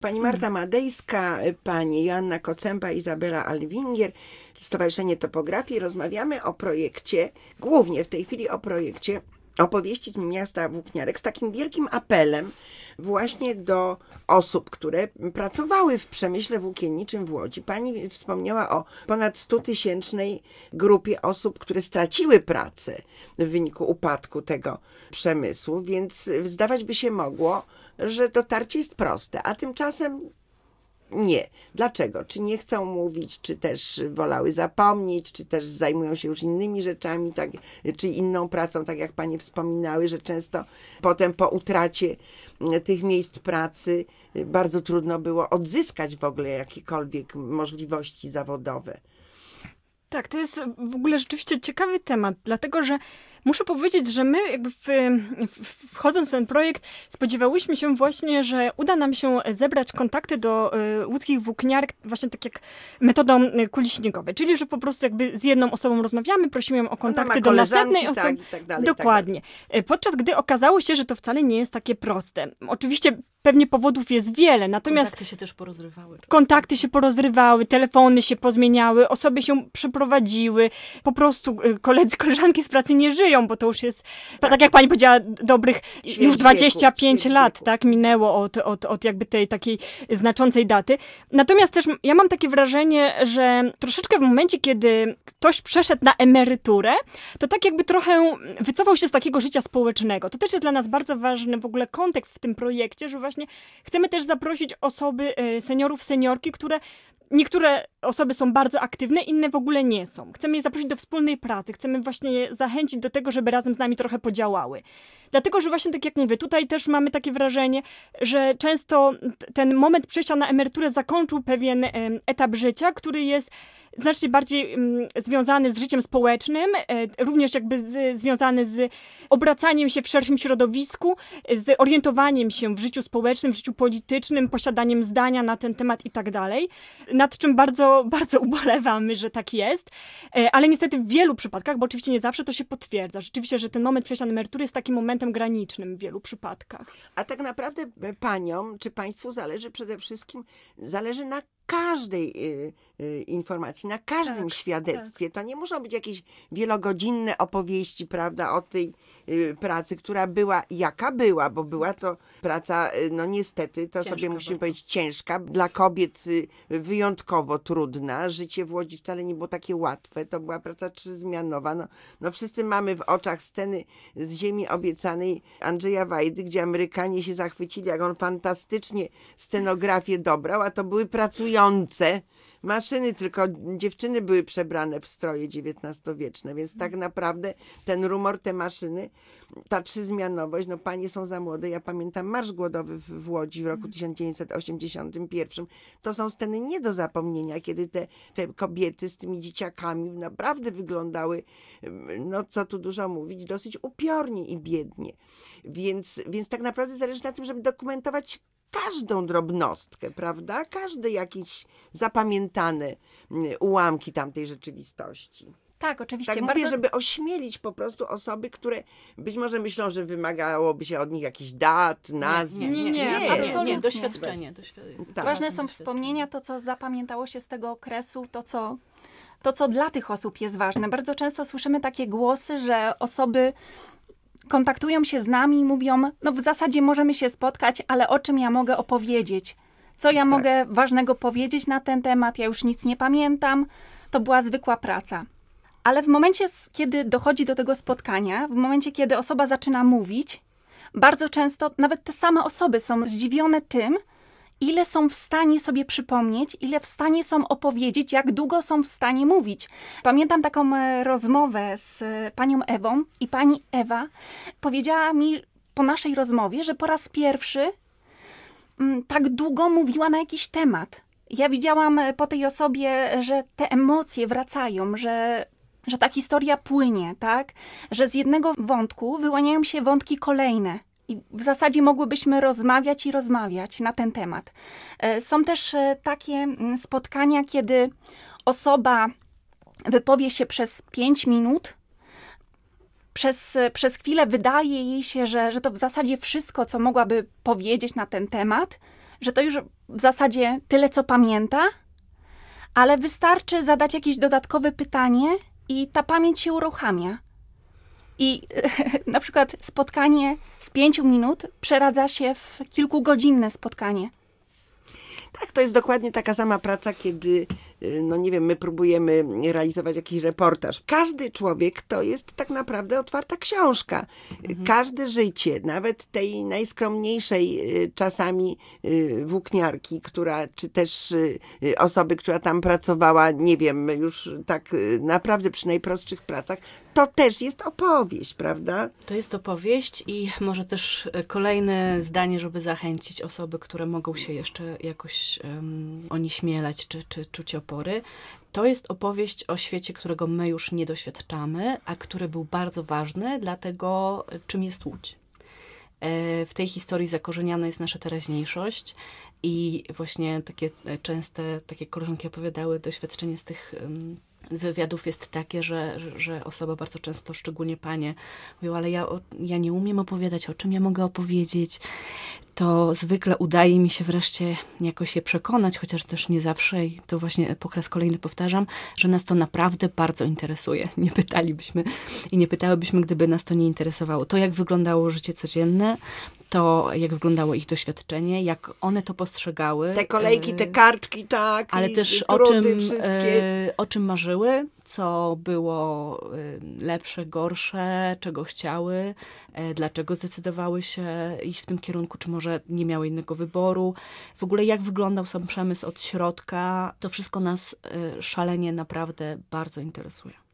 Pani Marta Madejska, pani Joanna Kocemba, Izabela Alwinger, Stowarzyszenie Topografii. Rozmawiamy o projekcie, głównie w tej chwili o projekcie Opowieści z miasta Włókniarek, z takim wielkim apelem właśnie do osób, które pracowały w przemyśle włókienniczym w Łodzi. Pani wspomniała o ponad 100-tysięcznej grupie osób, które straciły pracę w wyniku upadku tego przemysłu, więc zdawać by się mogło, że dotarcie jest proste, a tymczasem nie. Dlaczego? Czy nie chcą mówić, czy też wolały zapomnieć, czy też zajmują się już innymi rzeczami, tak, czy inną pracą, tak jak panie wspominały, że często potem po utracie tych miejsc pracy bardzo trudno było odzyskać w ogóle jakiekolwiek możliwości zawodowe. Tak, to jest w ogóle rzeczywiście ciekawy temat, dlatego że muszę powiedzieć, że my jakby wchodząc w ten projekt spodziewałyśmy się właśnie, że uda nam się zebrać kontakty do łódzkich włókniarek właśnie tak jak metodą kuli śniegowej, czyli że po prostu jakby z jedną osobą rozmawiamy, prosimy ją o kontakty do następnej osoby. Tak dalej, dokładnie. Tak. Podczas gdy okazało się, że to wcale nie jest takie proste. Oczywiście pewnie powodów jest wiele, natomiast... Kontakty się też porozrywały. Kontakty się porozrywały, telefony się pozmieniały, osoby się przeprowadziły, po prostu koleżanki z pracy nie żyją, bo to już jest, tak jak pani powiedziała, dobrych już 25 lat, tak, minęło od jakby tej takiej znaczącej daty. Natomiast też ja mam takie wrażenie, że troszeczkę w momencie, kiedy ktoś przeszedł na emeryturę, to tak jakby trochę wycofał się z takiego życia społecznego. To też jest dla nas bardzo ważny w ogóle kontekst w tym projekcie, że właśnie chcemy też zaprosić osoby, seniorów, seniorki, które niektóre osoby są bardzo aktywne, inne w ogóle nie są. Chcemy je zaprosić do wspólnej pracy, chcemy właśnie je zachęcić do tego, żeby razem z nami trochę podziałały. Dlatego, że właśnie tak jak mówię, tutaj też mamy takie wrażenie, że często ten moment przejścia na emeryturę zakończył pewien etap życia, który jest znacznie bardziej związany z życiem społecznym, również jakby związany z obracaniem się w szerszym środowisku, z orientowaniem się w życiu społecznym, w życiu politycznym, posiadaniem zdania na ten temat i tak dalej, nad czym bardzo, bardzo ubolewamy, że tak jest, ale niestety w wielu przypadkach, bo oczywiście nie zawsze to się potwierdza, rzeczywiście, że ten moment przejścia na emeryturę jest takim momentem granicznym w wielu przypadkach. A tak naprawdę paniom, czy państwu przede wszystkim zależy na każdej informacji, na każdym świadectwie. Tak. To nie muszą być jakieś wielogodzinne opowieści, prawda, o tej pracy, która była, jaka była, bo była to praca, no niestety, to ciężka sobie musimy powiedzieć, ciężka, dla kobiet wyjątkowo trudna. Życie w Łodzi wcale nie było takie łatwe. To była praca 3-zmianowa. No wszyscy mamy w oczach sceny z Ziemi Obiecanej Andrzeja Wajdy, gdzie Amerykanie się zachwycili, jak on fantastycznie scenografię dobrał, a to były pracujące maszyny, tylko dziewczyny były przebrane w stroje XIX-wieczne, więc tak naprawdę ten rumor, te maszyny, ta 3-zmianowość, no panie są za młode, ja pamiętam Marsz Głodowy w Łodzi w roku 1981. To są sceny nie do zapomnienia, kiedy te kobiety z tymi dzieciakami naprawdę wyglądały, no co tu dużo mówić, dosyć upiornie i biednie. Więc tak naprawdę zależy na tym, żeby dokumentować każdą drobnostkę, prawda? Każde jakieś zapamiętane ułamki tamtej rzeczywistości. Tak, oczywiście. Tak mówię, żeby ośmielić po prostu osoby, które być może myślą, że wymagałoby się od nich jakichś dat, nazwisk. Nie, absolutnie. Doświadczenie. Tak. Ważne są wspomnienia, to co zapamiętało się z tego okresu, to co dla tych osób jest ważne. Bardzo często słyszymy takie głosy, że osoby kontaktują się z nami i mówią, no w zasadzie możemy się spotkać, ale o czym ja mogę opowiedzieć? Co ja mogę ważnego powiedzieć na ten temat? Ja już nic nie pamiętam. To była zwykła praca. Ale w momencie, kiedy dochodzi do tego spotkania, w momencie, kiedy osoba zaczyna mówić, bardzo często nawet te same osoby są zdziwione tym, ile są w stanie sobie przypomnieć, ile w stanie są opowiedzieć, jak długo są w stanie mówić. Pamiętam taką rozmowę z panią Ewą i pani Ewa powiedziała mi po naszej rozmowie, że po raz pierwszy tak długo mówiła na jakiś temat. Ja widziałam po tej osobie, że te emocje wracają, że ta historia płynie, tak? Że z jednego wątku wyłaniają się wątki kolejne. I w zasadzie mogłybyśmy rozmawiać i rozmawiać na ten temat. Są też takie spotkania, kiedy osoba wypowie się przez 5 minut. Przez chwilę wydaje jej się, że to w zasadzie wszystko, co mogłaby powiedzieć na ten temat, że to już w zasadzie tyle, co pamięta, ale wystarczy zadać jakieś dodatkowe pytanie i ta pamięć się uruchamia. I na przykład spotkanie z 5 minut przeradza się w kilkugodzinne spotkanie. Tak, to jest dokładnie taka sama praca, kiedy, no nie wiem, my próbujemy realizować jakiś reportaż. Każdy człowiek to jest tak naprawdę otwarta książka. Każde życie, nawet tej najskromniejszej czasami włókniarki, czy też osoby, która tam pracowała, nie wiem, już tak naprawdę przy najprostszych pracach, to też jest opowieść, prawda? To jest opowieść i może też kolejne zdanie, żeby zachęcić osoby, które mogą się jeszcze jakoś onieśmielać czy czuć opory. To jest opowieść o świecie, którego my już nie doświadczamy, a który był bardzo ważny dla tego, czym jest Łódź. W tej historii zakorzeniana jest nasza teraźniejszość i właśnie takie częste, tak jak koleżanki opowiadały, doświadczenie z tych wywiadów jest takie, że osoba bardzo często, szczególnie panie, mówią, ale ja nie umiem opowiadać, o czym ja mogę opowiedzieć. To zwykle udaje mi się wreszcie jakoś je przekonać, chociaż też nie zawsze i to właśnie po raz kolejny powtarzam, że nas to naprawdę bardzo interesuje. Nie pytalibyśmy i nie pytałybyśmy, gdyby nas to nie interesowało. To, jak wyglądało życie codzienne, to jak wyglądało ich doświadczenie, jak one to postrzegały. Te kolejki, te kartki, tak. Ale i też trudy wszystkie. o czym marzyły, co było lepsze, gorsze, czego chciały, dlaczego zdecydowały się iść w tym kierunku, czy może nie miały innego wyboru. W ogóle jak wyglądał sam przemysł od środka, to wszystko nas szalenie naprawdę bardzo interesuje.